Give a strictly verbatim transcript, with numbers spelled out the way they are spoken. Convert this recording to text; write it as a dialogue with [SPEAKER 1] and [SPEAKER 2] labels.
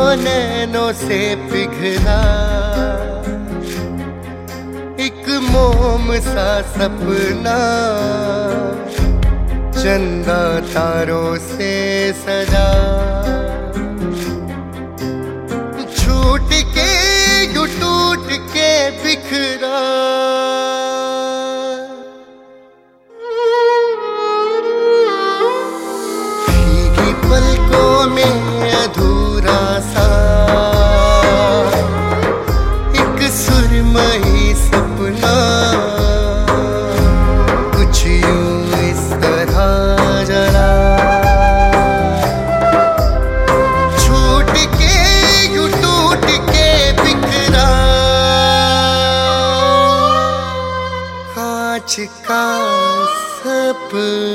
[SPEAKER 1] नैनों से पिघला एक मोम सा सपना, चंदा तारों से सजा। छूट के यू टूट के बिखरा, भीगी पलकों में अधूरा सा एक सुरमई सपना, कुछ यूं इस तरह जला। छूट के यू टूट के बिखरा, कांच का सपना।